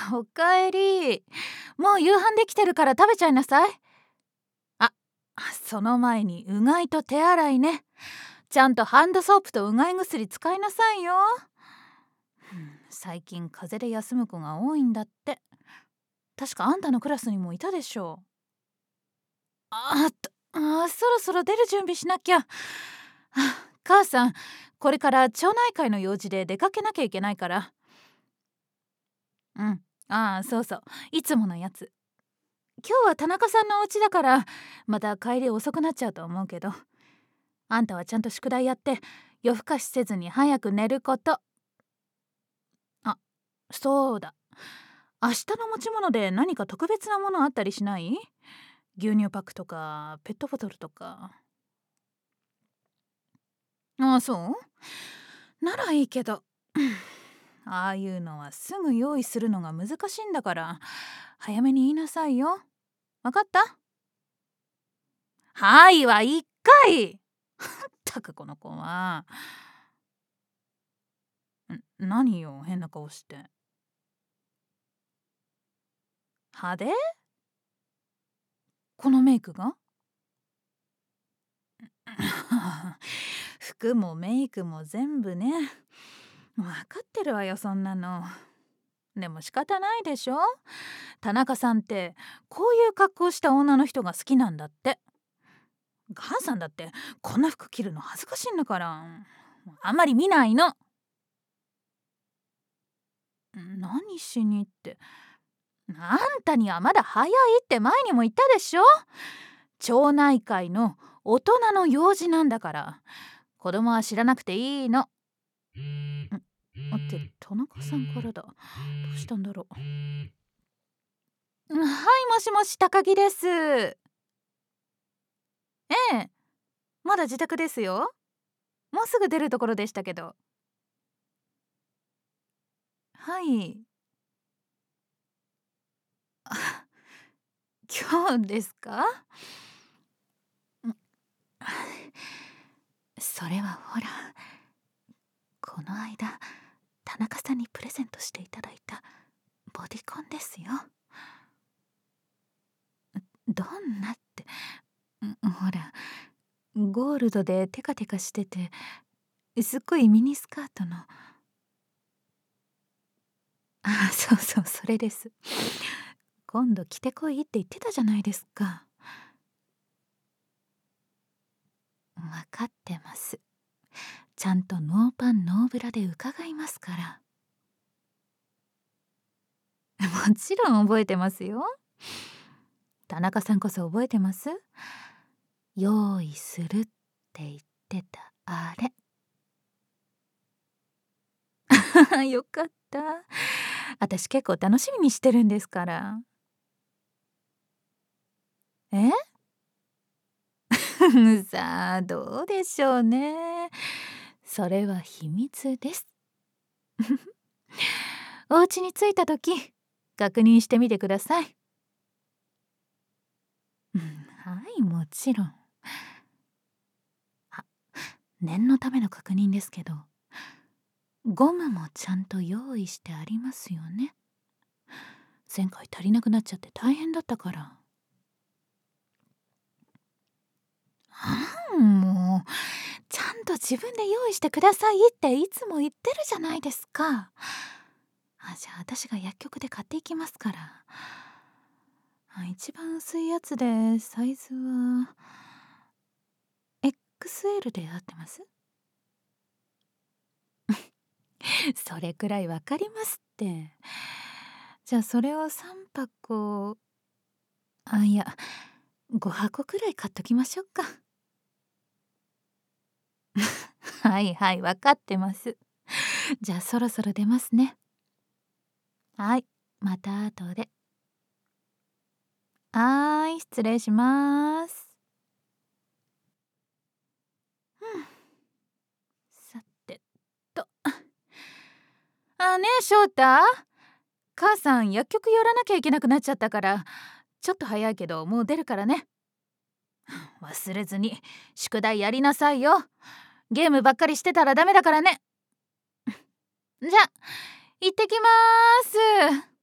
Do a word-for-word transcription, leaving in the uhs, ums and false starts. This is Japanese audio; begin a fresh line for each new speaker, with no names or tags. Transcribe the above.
おかえり。もう夕飯できてるから食べちゃいなさい。あ、その前にうがいと手洗いね。ちゃんとハンドソープとうがい薬使いなさいよ。最近風邪で休む子が多いんだって。確かあんたのクラスにもいたでしょう。あっと、あ、そろそろ出る準備しなきゃ。はあ、母さん、これから町内会の用事で出かけなきゃいけないから。うん、ああ、そうそう、いつものやつ。今日は田中さんのお家だからまた帰り遅くなっちゃうと思うけど、あんたはちゃんと宿題やって夜更かしせずに早く寝ること。あ、そうだ、明日の持ち物で何か特別なものあったりしない？牛乳パックとかペットボトルとか。ああ、そうならいいけど、ああいうのはすぐ用意するのが難しいんだから、早めに言いなさいよ。わかった？はいは一回。ったくこの子は。ん、何よ変な顔して。派手？このメイクが？服もメイクも全部ね。分かってるわよそんなの。でも仕方ないでしょ。田中さんってこういう格好した女の人が好きなんだって。母さんだってこんな服着るの恥ずかしいんだから、あんまり見ないの。何しにって、あんたにはまだ早いって前にも言ったでしょ。町内会の大人の用事なんだから、子供は知らなくていいの。ん、待って、田中さんからだ。どうしたんだろう。はい、もしもし、高木です。ええ、まだ自宅ですよ。もうすぐ出るところでしたけど。はい。あ、今日ですか？ん、それはほら、この間田中さんにプレゼントしていただいたボディコンですよ。どんなって、ん、ほら、ゴールドでテカテカしててすっごいミニスカートの。あ、そうそう、それです。今度着てこいって言ってたじゃないですか。分かってます。ちゃんとノーパンノーブラで伺いますから。もちろん覚えてますよ。田中さんこそ覚えてます？用意するって言ってたあれ。よかった。私結構楽しみにしてるんですから。え？さあ、どうでしょうね。それは秘密です。お家に着いた時確認してみてください。うん、はい、もちろん。あ、念のための確認ですけど、ゴムもちゃんと用意してありますよね。前回足りなくなっちゃって大変だったから。あん、もうちゃんと自分で用意してくださいっていつも言ってるじゃないですか。あ、じゃあ私が薬局で買っていきますから。あ、一番薄いやつでサイズは エックスエル で合ってます？それくらいわかりますって。じゃあそれをさんぱこ、あ、いやごはこくらい買っときましょうか。はいはい、わかってます。じゃあそろそろ出ますね。はい、また後で。はーい、失礼します。うん、さてと。あ、ねえ翔太、母さん薬局寄らなきゃいけなくなっちゃったから、ちょっと早いけどもう出るからね。忘れずに宿題やりなさいよ。ゲームばっかりしてたらダメだからね。じゃあ行ってきます。